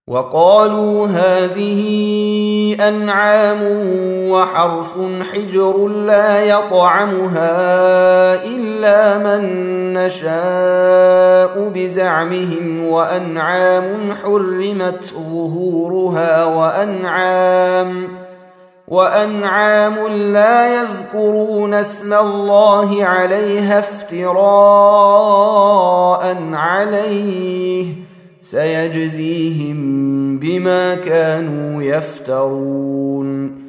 وقالوا هذه أنعام وحرث حجر لا يطعمها إلا من نشاء بزعمهم وأنعام حرمت ظهورها وأنعام لا يذكرون اسم الله عليها افتراء عليه سيجزيهم بما كانوا يفترون.